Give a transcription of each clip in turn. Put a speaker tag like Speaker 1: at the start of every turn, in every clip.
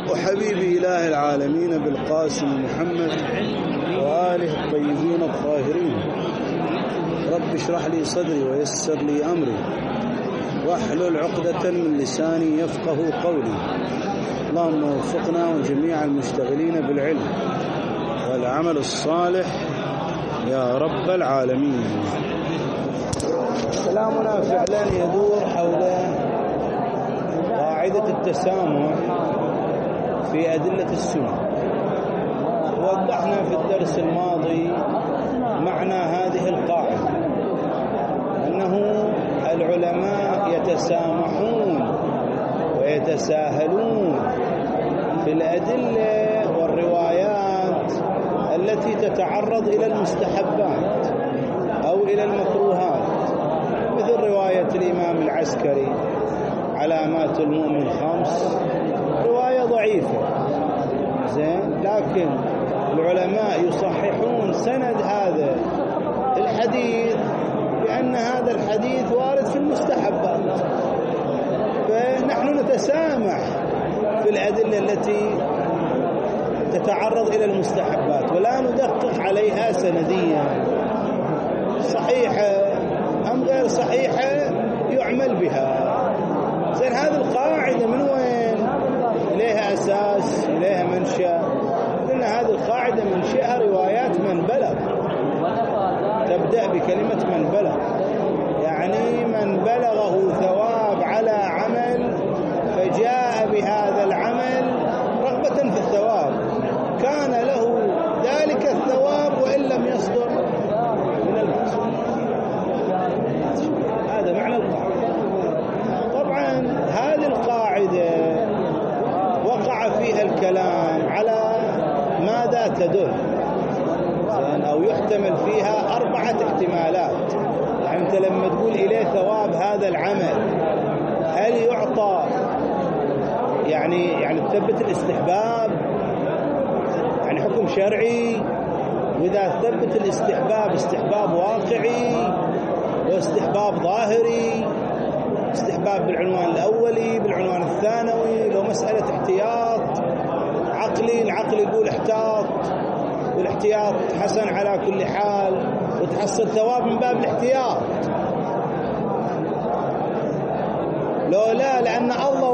Speaker 1: وحبيب إله العالمين بالقاسم محمد وآله الطيبين الطاهرين. رب اشرح لي صدري ويسر لي أمري واحلل عقدة من لساني يفقه قولي. اللهم وفقنا وجميع المشتغلين بالعلم والعمل الصالح يا رب العالمين. كلامنا فعلا يدور حول قاعدة التسامح في أدلة السنة. وضحنا في الدرس الماضي معنى هذه القاعدة، أنه العلماء يتسامحون ويتساهلون في الأدلة والروايات التي تتعرض إلى المستحبات أو إلى المكروهات، مثل رواية الإمام العسكري علامات المؤمن 5، رواية ضعيفة زين، لكن العلماء يصححون سند هذا الحديث بأن هذا الحديث وارد في المستحبات. فنحن نتسامح في الأدلة التي تتعرض إلى المستحبات ولا ندقق عليها سنديا، صحيحة أم غير صحيحة يعمل بها. زين، هذه القاعدة من وين؟ إليها أساس، إليها منشأ. قلنا هذه القاعدة منشأها روايات من بلغ، تبدأ بكلمة من بلغ، يعني من بلغه ثواب على عمل فجاء بهذا العمل رغبة في الثواب كان له ذلك الثواب وإن لم يصدر من المقصود. هذا معنى القاعدة. طبعا هذه القاعدة وقع فيها الكلام على ماذا تدل، أو يحتمل فيها 4 احتمالات. يعني أنت لما تقول إليه ثواب هذا العمل، هل يعطى يعني تثبت الاستحباب، يعني حكم شرعي، وإذا ثبت الاستحباب استحباب واقعي واستحباب ظاهري، استحباب بالعنوان الأولي بالعنوان الثانوي، لو مسألة احتياط عقلي، العقل يقول احتاط والاحتياط حسن على كل حال وتحصل ثواب من باب الاحتياط. لو لا، لأن الله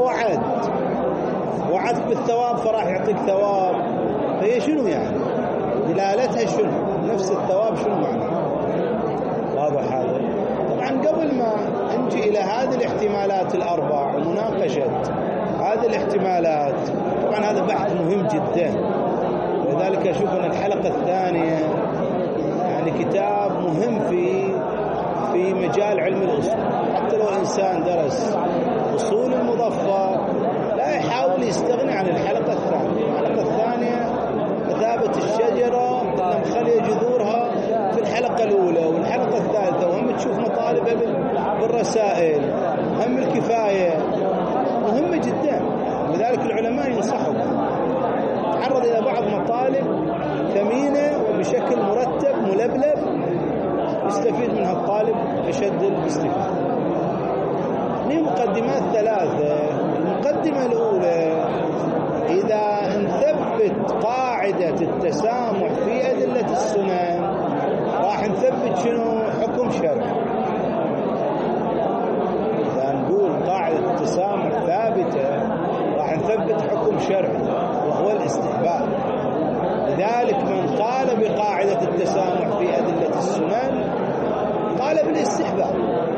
Speaker 1: وعدك بالثواب فراح يعطيك ثواب، فهي شنو يعني دلالتها؟ شنو نفس الثواب؟ شنو معناه؟ واضح هذا؟ طبعا قبل ما نجي إلى هذه الاحتمالات ال4 ومناقشة هذه الاحتمالات، طبعا هذا بحث مهم جدا، ولذلك أشوف أن الحلقة الثانية يعني كتاب مهم في مجال علم الأصول. حتى لو إنسان درس أصول المظفر لا يحاول يستغني عن الحلقة الثانية. الحلقة الثانية مثابة الشجرة لما خلي جذورها في الحلقة الأولى والحلقة الثالثة، وهم تشوف مطالب بالرسائل، هم الكفاية مهمة جدا. لذلك العلماء ينصحوا تعرض إلى بعض مطالب ثمينة وبشكل مرتب ملبلب يستفيد منها الطالب أشد الاستفادة. ليه مقدمات 3. المقدمة الأولى، إذا نثبت قاعدة التسامح في أدلة السنن راح نثبت شنو؟ حكم شرعي. إذا نقول قاعدة التسامح ثابتة راح نثبت حكم شرعي وهو الاستحباب. لذلك من قال بقاعدة التسامح في أدلة السنن قال بالاستحباب.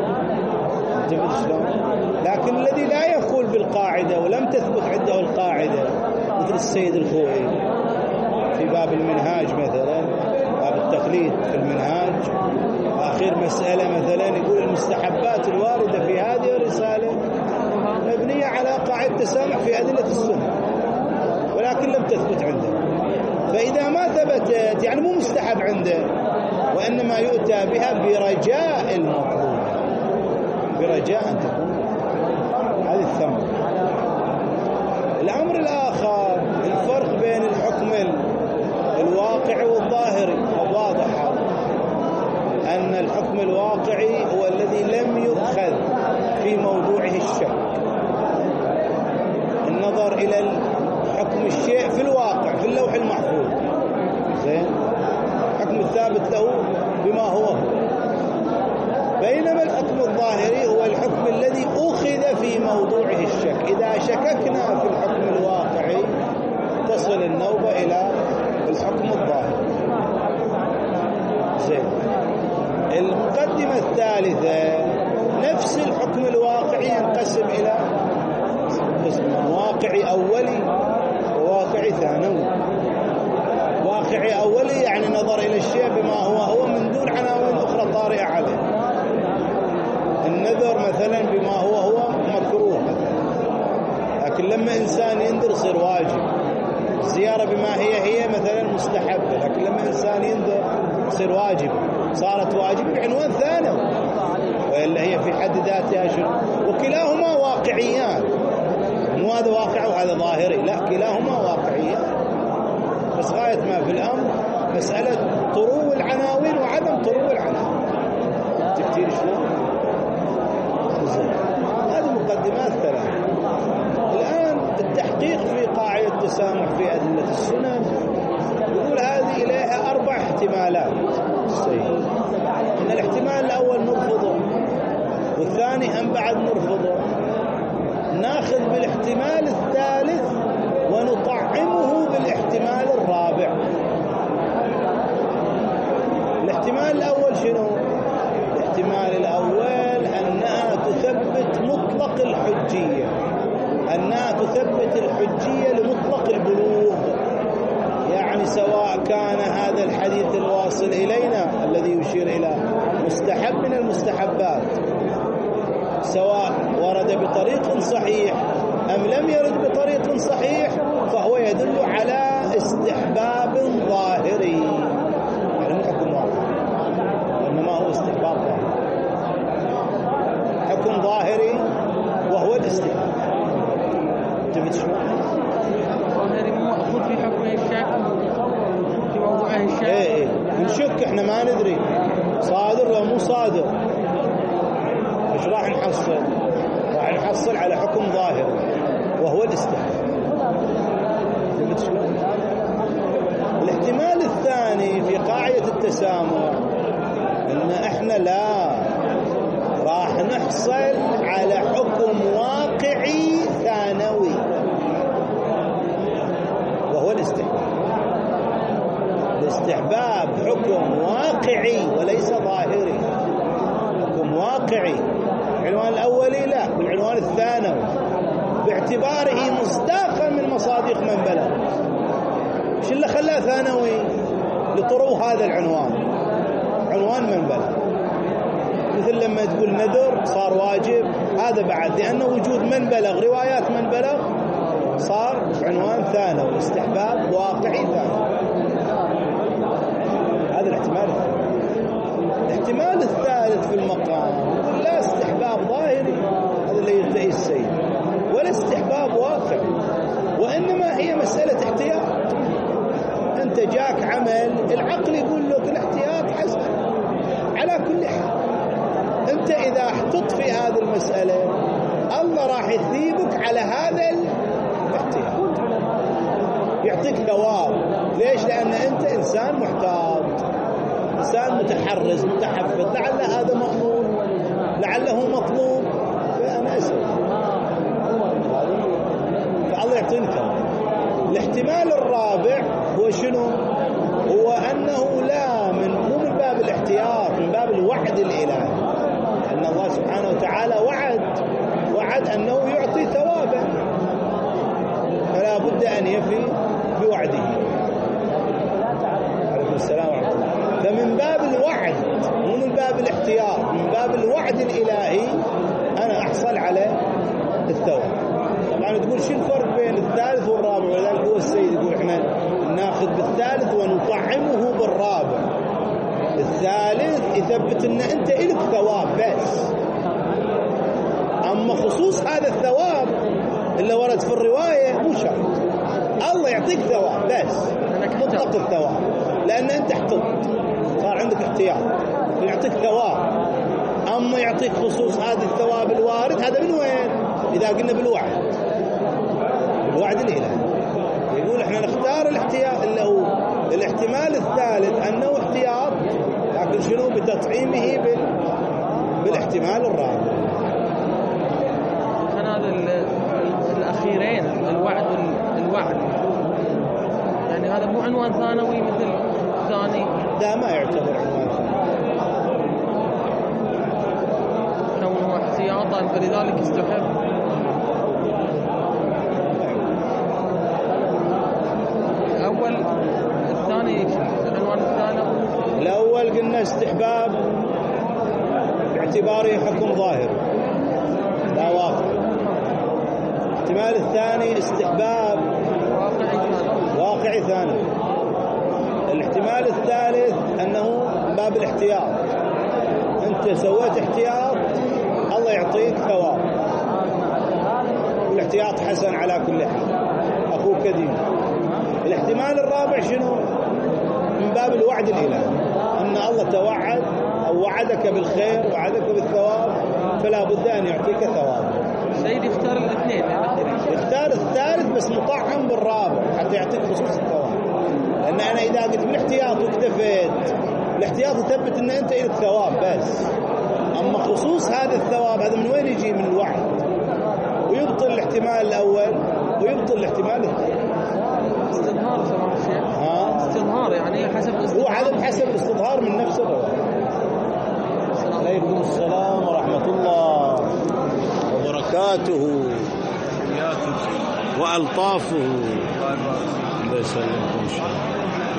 Speaker 1: لكن الذي لا يقول بالقاعدة ولم تثبت عنده القاعدة، مثل السيد الخوئي في باب المنهاج مثلا، باب التقليد في المنهاج، آخر مسألة مثلا يقول المستحبات الواردة في هذه الرسالة مبنية على قاعدة التسامح في أدلة السنة، ولكن لم تثبت عنده. فإذا ما ثبتت يعني مو مستحب عنده، وإنما يؤتى بها برجاء المطلوب، برجاء أن تكون هذه الثمرة. الأمر الآخر الفرق بين الحكم الواقعي والظاهري. واضح أن الحكم الواقعي هو الذي لم يؤخذ في موضوعه الشك، النظر إلى الحكم حكم الشيء في الواقع في اللوح المحفوظ، زين، الحكم الثابت له بما هو، بينما الحكم الظاهري هو الحكم الذي أخذ في موضوعه الشك. إذا شككنا في الحكم الواقعي تصل النوبة إلى الحكم الظاهري. زين، المقدمة الثالثة نفس الحكم الواقعي ينقسم إلى قسمين: واقعي أولي وواقعي ثانوي. واقعي أولي يعني نظر إلى الشيء بما هو من دون عناوين أخرى طارئة عليه. النذر مثلا بما هو مكروه، لكن لما إنسان ينذر يصير واجب. الزيارة بما هي مثلا مستحبة، لكن لما إنسان ينذر يصير واجب، صارت واجب بعنوان ثانوي، وإلا هي في حد ذاتها شنو؟ وكلاهما واقعيان، مو هذا واقع وهذا ظاهري، لا، كلاهما واقعيان، بس غاية ما في الأمر مسألة طرو العناوين وعدم طرو العناوين. تكتير شلون؟ هذه مقدمات ثلاثة. الآن التحقيق في قاعدة التسامح في أدلة السنن يقول هذه إليها 4 احتمالات. إن الاحتمال الأول نرفضه، والثاني هم بعد نرفضه، ناخذ بالاحتمال الثالث ونطعمه بالاحتمال الرابع. الاحتمال الأول شنو؟ الاحتمال الأول أنها تثبت مطلق الحجية، أنها تثبت الحجية لمطلق البلوغ، يعني سواء كان هذا الحديث الواصل إلينا الذي يشير إلى مستحب من المستحبات، سواء ورد بطريق صحيح أم لم يرد بطريق صحيح، فهو يدل على استحباب ظاهري، يعني مو حكم واقعي، وإنما هو استحباب ظاهري، حكم ظاهري وهو الاستحباب. تبت شو؟
Speaker 2: ظاهري مو مأخوذ في حكم الشك في موضوعه الشك.
Speaker 1: إيه نشك، إحنا ما ندري صادر ولا مو صادر. إيش راح نحصل؟ راح نحصل على حكم ظاهري وهو الاستحباب. تبت شو؟ الاحتمال الثاني في قاعدة التسامح إن إحنا لا راح نحصل على حكم واقعي ثانوي وهو الاستحباب. الاستحباب حكم واقعي وليس ظاهري، حكم واقعي. العنوان الأولي لا، بالعنوان الثانوي باعتباره مصداقا من مصادق من بلغ. ايش اللي خلاه ثانوي؟ لطرو هذا العنوان، عنوان من بلغ. مثل لما تقول نذر صار واجب، هذا بعد لأنه وجود من بلغ، روايات من بلغ، صار عنوان ثانوي، استحباب واقعي ثانوي. هذا الاحتمال الثاني. الاحتمال الثالث في المقام يقول لا استحباب ظاهري، هذا اللي يرتئي السيد، ولا استحباب واقعي، وإنما هي مسألة احتياط. أنت جاك عمل، العقل يقول لك الاحتياط حسن. على كل حال أنت إذا احتط في هذه المسألة الله راح يثيبك على هذا الاحتياط، يعطيك ثواب. ليش؟ لأن أنت إنسان محتاط، إنسان متحرز متحفظ، لعل هذا مأمور لعله مطلوب، فأنا أسأل فالله يعطيني ثواب. الاحتمال الرابع هو شنو؟ هو أنه لا مو من باب الاحتياط، من باب الوعد الإلهي، أن الله سبحانه وتعالى وعد أنه يعطي ثوابا، فلا بد أن يفي بوعده. عليكم السلام ورحمة الله. فمن باب الوعد مو من باب الاحتياط، من باب الوعد الإلهي أنا أحصل على الثواب. طبعا تقول شو الفرق بين الثالث والرابع؟ ولذلك هو السيد يقول احنا ناخذ بالثالث ونطعمه بالرابع. الثالث يثبت ان انت إلك ثواب بس، اما خصوص هذا الثواب اللي ورد في الرواية مو شرط، الله يعطيك ثواب بس، مطلق الثواب، لان انت احتط، صار عندك احتياط، يعطيك ثواب. اما يعطيك خصوص هذا الثواب الوارد، هذا من وين؟ اذا قلنا بالوعد، الوعد الإلهي،
Speaker 2: عنوان ثانوي مثل الثاني؟
Speaker 1: لا، ما يعتبر عنوان ثانوي.
Speaker 2: كونه احتياطا فلذلك يستحب. الأول الثاني العنوان الثانوي.
Speaker 1: الأول قلنا استحباب باعتباره حكم ظاهر لا واقع. الاحتمال الثاني استحباب واقعي ثاني. الاحتمال الثالث أنه من باب الاحتياط، أنت سويت احتياط الله يعطيك ثواب، والاحتياط حسن على كل حال، أخوك دين. الاحتمال الرابع شنو؟ من باب الوعد الإلهي، أن الله توعد أو وعدك بالخير وعدك بالثواب، فلا بد أن يعطيك ثواب.
Speaker 2: سيد يختار الاثنين،
Speaker 1: يختار الثالث بس مطعم بالرابع حتى يعطيك خصوص الثواب. لأن أنا إذا قلت بالاحتياط واكتفيت، الاحتياط يثبت أن أنت إلك ثواب بس، أما خصوص هذا الثواب هذا من وين يجي؟ من الوعد، ويبطل الاحتمال الأول ويبطل الاحتمال الثاني.
Speaker 2: استظهار سماحة الشيخ. استظهار يعني حسب
Speaker 1: هو عدد حسب الاستظهار من نفس الرواية. عليكم السلام ورحمة الله وبركاته وألطافه. الله يسلمكم إن شاء الله.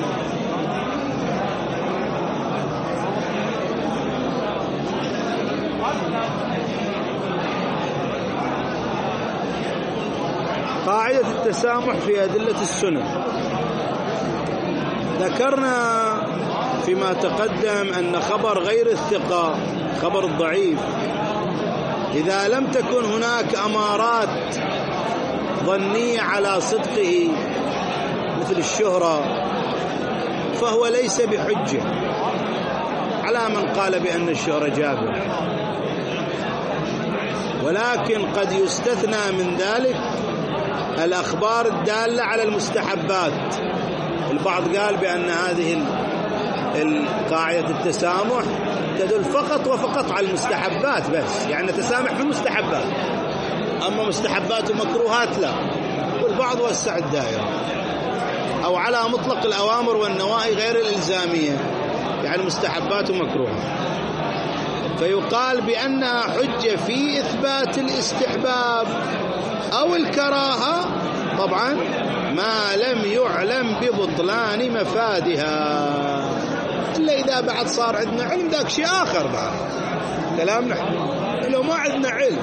Speaker 1: قاعدة التسامح في أدلة السنن. ذكرنا فيما تقدم أن خبر غير الثقة، خبر الضعيف، إذا لم تكن هناك أمارات ظنية على صدقه مثل الشهرة فهو ليس بحجة على من قال بأن الشهرة جابر، ولكن قد يستثنى من ذلك الأخبار الدالة على المستحبات. البعض قال بأن هذه القاعدة التسامح تدل فقط وفقط على المستحبات بس، يعني نتسامح في المستحبات، أما مستحبات ومكروهات لا. والبعض وسع الدائرة، أو على مطلق الأوامر والنواهي غير الإلزامية، يعني مستحبات ومكروهات، فيقال بأنها حجة في إثبات الاستحباب أو الكراهة، طبعا ما لم يعلم ببطلان مفادها، إلا إذا بعد صار عندنا علم ذاك شيء آخر. بعد كلامنا لو ما عندنا علم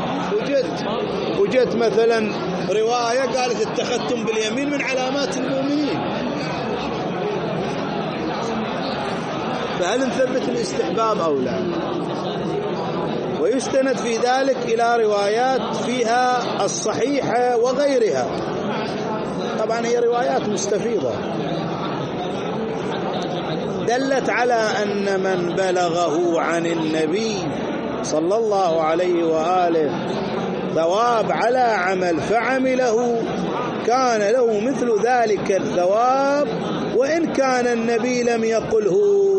Speaker 1: وجدت مثلا رواية قالت اتخذتم باليمين من علامات المؤمنين، فهل نثبت الاستحباب أو لا؟ ويستند في ذلك إلى روايات فيها الصحيحة وغيرها، طبعا هي روايات مستفيضة دلت على أن من بلغه عن النبي صلى الله عليه وآله ثواب على عمل فعمله كان له مثل ذلك الثواب وإن كان النبي لم يقله.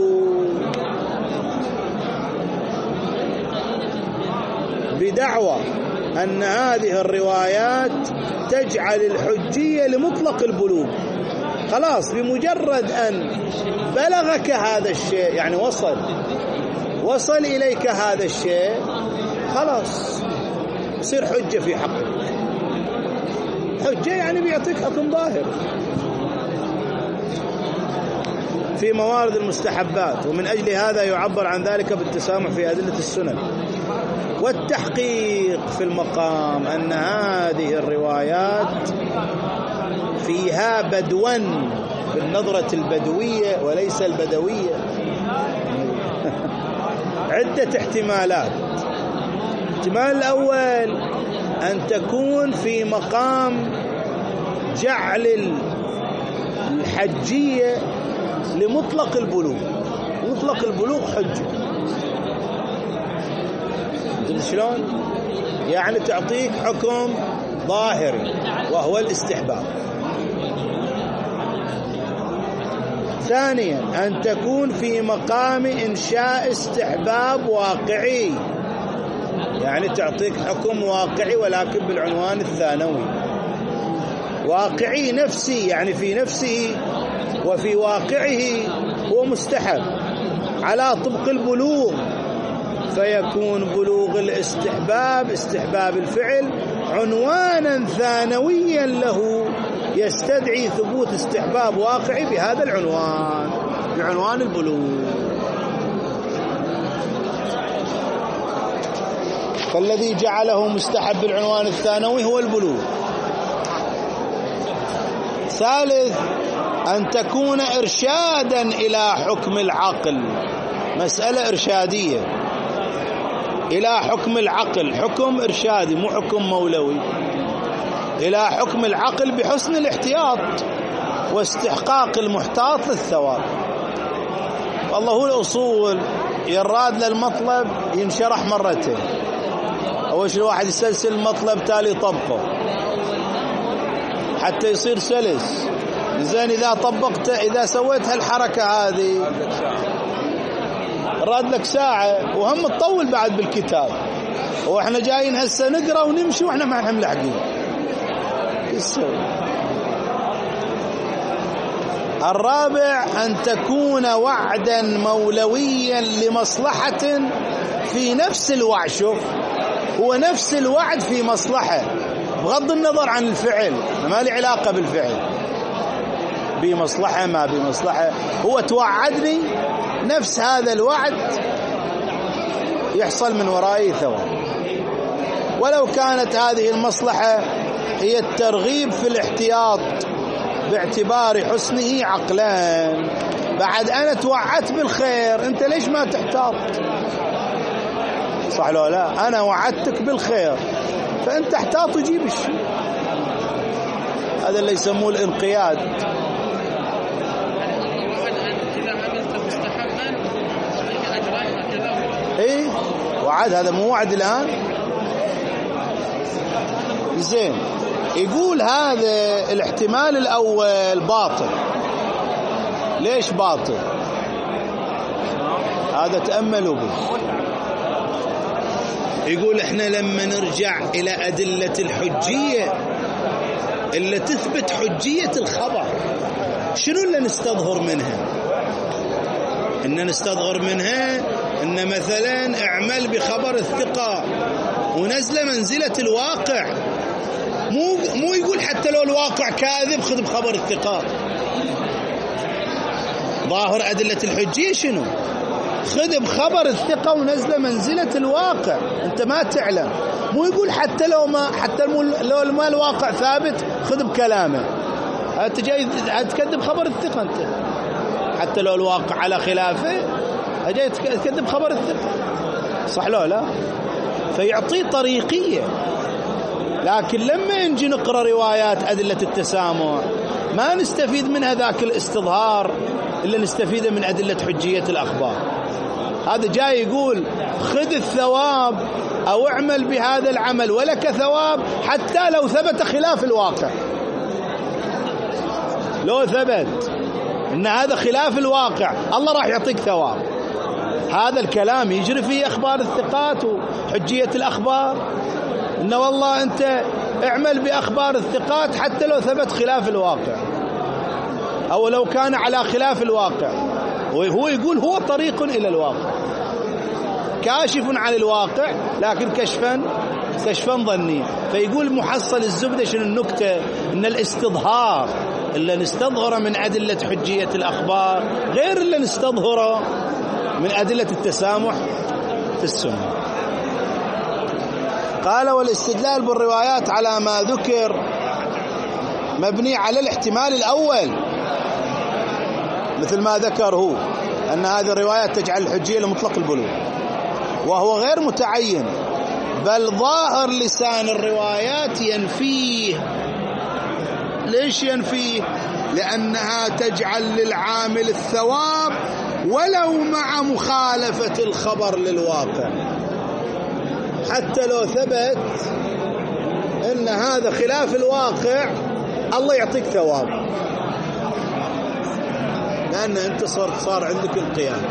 Speaker 1: بدعوى أن هذه الروايات تجعل الحجية لمطلق البلوغ، خلاص بمجرد أن بلغك هذا الشيء، يعني وصل إليك هذا الشيء، خلاص يصير حجة في حقك. حجة يعني بيعطيك حكم ظاهر في موارد المستحبات، ومن أجل هذا يعبر عن ذلك بالتسامح في أدلة السنن. والتحقيق في المقام أن هذه الروايات فيها بدوا بالنظرة البدوية وليس البدوية عدة احتمالات. الاحتمال الأول أن تكون في مقام جعل الحجية لمطلق البلوغ، مطلق البلوغ حجة، شلون؟ يعني تعطيك حكم ظاهري وهو الاستحباب. ثانيا أن تكون في مقام إنشاء استحباب واقعي، يعني تعطيك حكم واقعي ولكن بالعنوان الثانوي، واقعي نفسي، يعني في نفسه وفي واقعه هو مستحب على طبق البلوغ، فيكون بلوغ الاستحباب استحباب الفعل عنوانا ثانويا له يستدعي ثبوت استحباب واقعي بهذا العنوان، بعنوان البلوغ. فالذي جعله مستحب بالعنوان الثانوي هو البلوغ. ثالث أن تكون إرشادا إلى حكم العقل، مسألة إرشادية إلى حكم العقل، حكم إرشادي مو حكم مولوي، إلى حكم العقل بحسن الاحتياط واستحقاق المحتاط للثواب. والله هو الأصول يراد للمطلب ينشرح مرتين، أول شيء الواحد يسلسل المطلب تالي طبقه حتى يصير سلس. زين إذا طبقت إذا سويت هالحركة هذه راد لك ساعة وهم تطول بعد بالكتاب، وإحنا جايين هسه نقرأ ونمشي وإحنا ما احنا ملحقين. الرابع أن تكون وعدا مولويا لمصلحة في نفس الوعد. شوف هو نفس الوعد في مصلحة بغض النظر عن الفعل، ما له علاقة بالفعل، بمصلحة ما بمصلحة، هو توعدني نفس هذا الوعد يحصل من ورائه ثواب، ولو كانت هذه المصلحة هي الترغيب في الاحتياط باعتبار حسنه عقلا. بعد أنا توعدت بالخير، أنت ليش ما تحتاط؟ صح لو لا؟ أنا وعدتك بالخير فأنت احتاط وجيب الشيء. هذا اللي يسموه الانقياد. ايه وعد، هذا مو وعد الآن. زين يقول هذا الاحتمال الأول باطل. ليش باطل؟ هذا تأملوا به. يقول احنا لما نرجع إلى أدلة الحجية اللي تثبت حجية الخبر، شنو اللي نستظهر منها؟ إن نستظهر منها إن مثلا اعمل بخبر الثقة ونزل منزلة الواقع، مو يقول حتى لو الواقع كاذب خذ بخبر الثقة. ظاهر أدلة الحجية شنو؟ خذ بخبر الثقة ونزل منزلة الواقع، أنت ما تعلم. مو يقول حتى لو ما الواقع ثابت خذ بكلامه، أنت جاي تكذب خبر الثقة، أنت حتى لو الواقع على خلافه جاي تكذب خبر الثقة. صح لو لا؟ فيعطيه طريقية. لكن لما نجي نقرأ روايات أدلة التسامح ما نستفيد منها ذاك الاستظهار اللي نستفيده من أدلة حجية الأخبار. هذا جاي يقول خذ الثواب أو اعمل بهذا العمل ولك ثواب حتى لو ثبت خلاف الواقع. لو ثبت إن هذا خلاف الواقع الله راح يعطيك ثواب. هذا الكلام يجري فيه أخبار الثقات وحجية الأخبار، إن والله أنت اعمل بأخبار الثقات حتى لو ثبت خلاف الواقع أو لو كان على خلاف الواقع. وهو يقول هو طريق إلى الواقع، كاشف عن الواقع لكن كشفا ظني. فيقول محصل الزبدة شنو النكتة؟ إن الاستظهار اللي نستظهره من أدلة حجية الأخبار غير اللي نستظهره من أدلة التسامح في السنة. قال والاستدلال بالروايات على ما ذكر مبني على الاحتمال الأول، مثل ما ذكر هو أن هذه الروايات تجعل الحجية لمطلق البلوغ، وهو غير متعين، بل ظاهر لسان الروايات ينفيه. ليش ينفيه؟ لأنها تجعل للعامل الثواب ولو مع مخالفة الخبر للواقع، حتى لو ثبت إن هذا خلاف الواقع الله يعطيك ثواب، لأن أنت صار عندك القيام.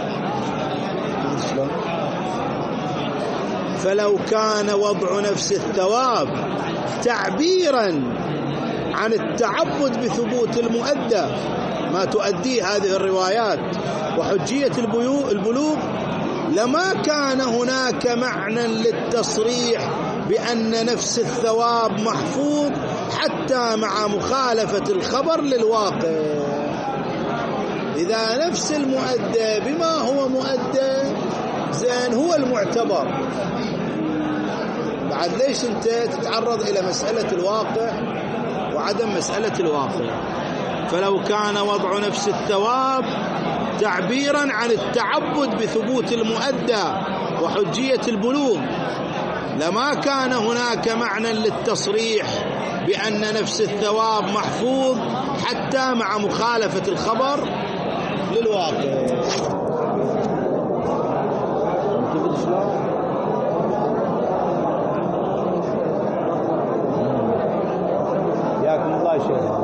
Speaker 1: فلو كان وضع نفس الثواب تعبيرا عن التعبد بثبوت المؤدى ما تؤديه هذه الروايات وحجية البلوغ لما كان هناك معنى للتصريح بأن نفس الثواب محفوظ حتى مع مخالفة الخبر للواقع. إذا نفس المؤدى بما هو مؤدى زين هو المعتبر، بعد ليش أنت تتعرض إلى مسألة الواقع وعدم مسألة الواقع؟ فلو كان وضع نفس الثواب تعبيرا عن التعبد بثبوت المؤدى وحجية البلوغ لما كان هناك معنى للتصريح بأن نفس الثواب محفوظ حتى مع مخالفة الخبر للواقع. ياكم الله شيخ.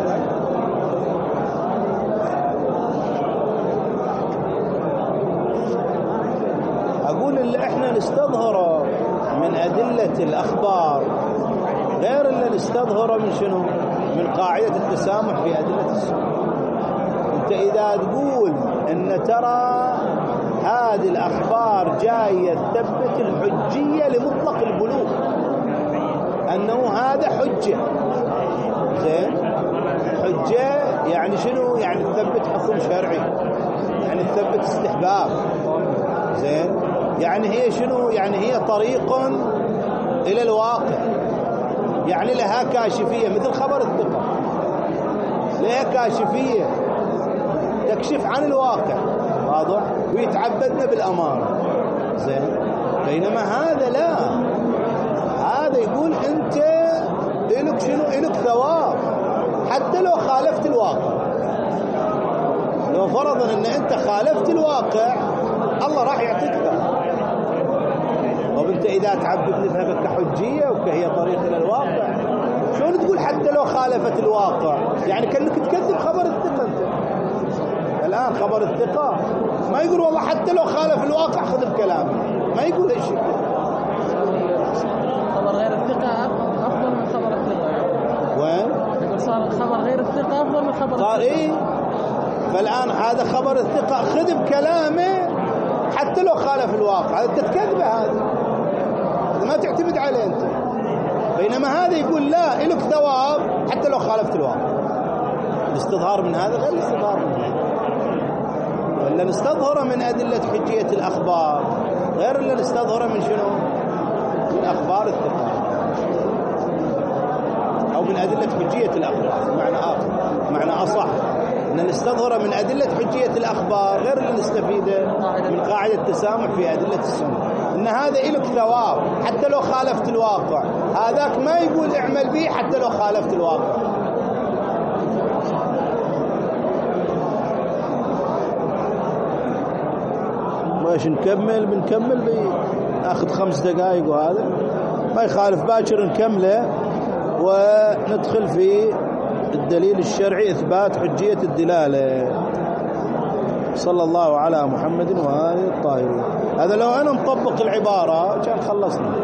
Speaker 1: أقول اللي إحنا نستظهره من أدلة الأخبار غير اللي نستظهره من شنو؟ من قاعدة التسامح في أدلة السنة. أنت إذا تقول إن ترى هذه الأخبار جاية تثبت الحجية لمطلق البلوغ، أنه هذا حجة، زين، حجة يعني شنو؟ يعني تثبت حكم شرعي، يعني تثبت استحباب، زين، يعني هي شنو؟ يعني هي طريق إلى الواقع، يعني لها كاشفية مثل خبر الثقة، لها كاشفية تكشف عن الواقع، واضح، ويتعبدنا بالأمانة، زين. بينما هذا لا، هذا يقول أنت إلك شنو؟ إلك ثواب حتى لو خالفت الواقع. لو فرضا أن أنت خالفت الواقع الله راح يعطيك ثواب. وانت إذا تعبد نفهمك كحجية وكهي طريق إلى الواقع، شلون تقول حتى لو خالفت الواقع؟ يعني كأنك تكذب خبر الثقة. انت الآن خبر الثقة ما يقول والله حتى لو خالف الواقع خذ بكلامي، ما يقول هالشيء.
Speaker 2: خبر غير الثقة أفضل من خبر الثقة.
Speaker 1: وين؟
Speaker 2: يقول صار خبر غير الثقة أفضل من خبر الثقة.
Speaker 1: إيه؟ فالآن هذا خبر الثقة خذ بكلامه حتى لو خالف الواقع، هذا تكذبه، هذا ما تعتمد عليه أنت. بينما هذا يقول لا، إلك ثواب حتى لو خالفت الواقع. الاستظهار من هذا غير الاستظهار من هذا. ولا نستظهر من أدلة حجية الأخبار غير اللي نستظهر من شنو؟ من أخبار الثقة، أو من أدلة حجية الأخبار. معنى آخر، معنى أصح، أن نستظهر من أدلة حجية الأخبار غير اللي نستفيده من قاعدة التسامح في أدلة السنة، إن هذا إلك ثواب حتى لو خالفت الواقع، هذاك ما يقول اعمل به حتى لو خالفت الواقع. وايش نكمل؟ بنكمل ناخذ 5 دقائق، وهذا ما يخالف باكر نكمله وندخل في الدليل الشرعي إثبات حجية الدلالة. صلى الله على محمد وآله الطاهرين. هذا لو أنا مطبق العبارة كان خلصنا.